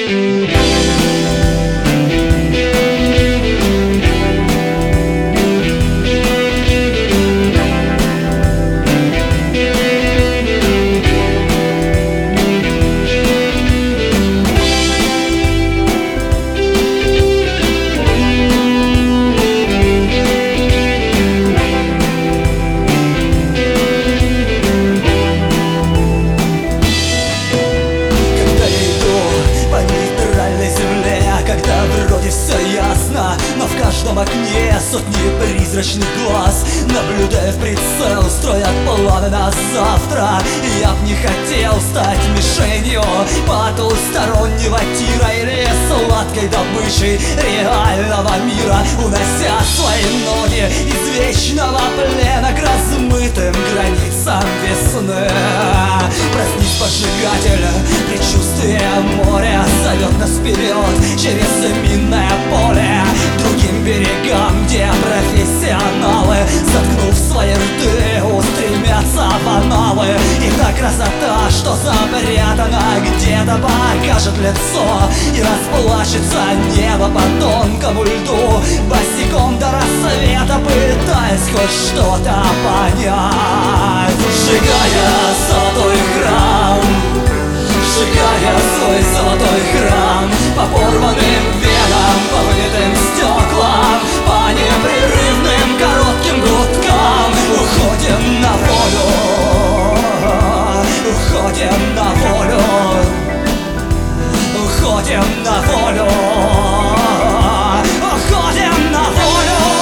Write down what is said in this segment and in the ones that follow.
Но в каждом окне сотни призрачных глаз. Наблюдая в прицел, строят планы на завтра. Я б не хотел стать мишенью потустороннего тира или сладкой добычей реального мира, унося свои ноги из вечного плена к размытым границам весны. Проснись, поджигатель, предчувствие моря зовет нас вперед через минное поле, к другим берегам, где профессионалы, заткнув свои рты, устремятся в аналы. И та красота, что запрятана где-то, покажет лицо и расплачется небо по тонкому льду, босиком до рассвета пытаясь хоть что-то понять. Сжигая золотой храм, сжигая свой золотой храм, по порванным венам, по выбитым стеклам, по непрерывным коротким гудкам уходим на волю, уходим на волю, уходим на волю, уходим на волю.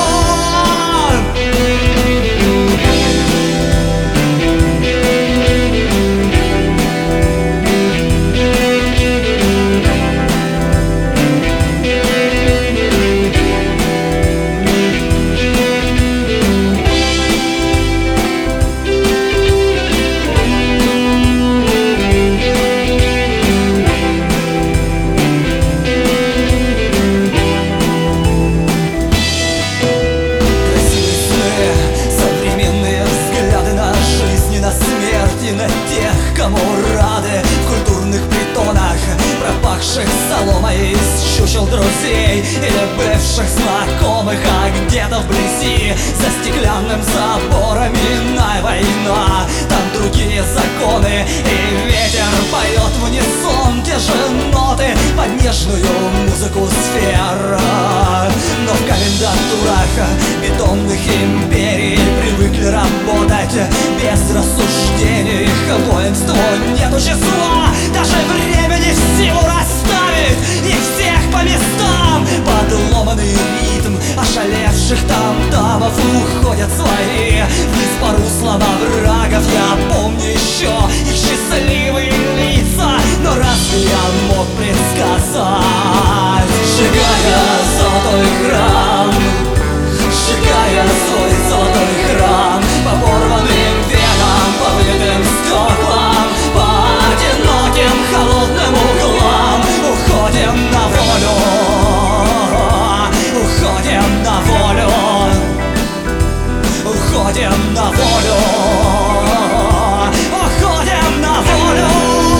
На тех, кому рады в культурных притонах, пропахших соломой из чучел друзей или бывших знакомых, а где-то вблизи за стеклянным забором иная война. Там другие законы, и ветер поет в унисон те же ноты под нежную музыку сфер. Но в комендатурах бетонных империй привыкли работать без рассуждений. Их воинству нету числа, даже времени силу расставить их всех по местам. Подломанный ритм ошалевших там-тамов уходят свои вниз по руслам оврагов. Я помню еще их счастливые лица, но разве я мог предсказать? Сжигая золотой храм, сжигая свой золотой храм, по порванным венам, по выбитым стеклам, по одиноким холодным углам уходим на волю, уходим на волю, уходим на волю, уходим на волю.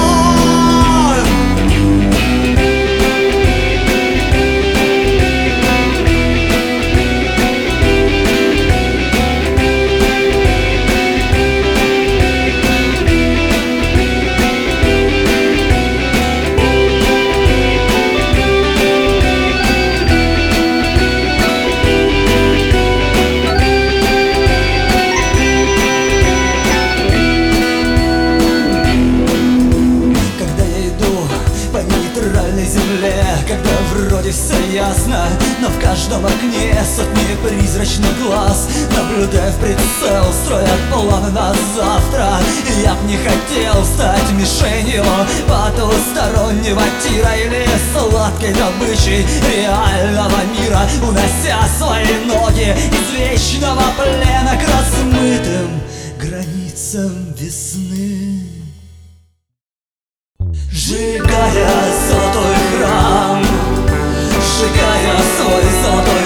Когда вроде все ясно, но в каждом окне сотни призрачных глаз. Наблюдая в прицел, строят планы на завтра. Я б не хотел стать мишенью потустороннего тира или сладкой добычей реального мира, унося свои ноги из вечного плена к размытым границам весны. Сжигая золотой храм, сжигая свой золотой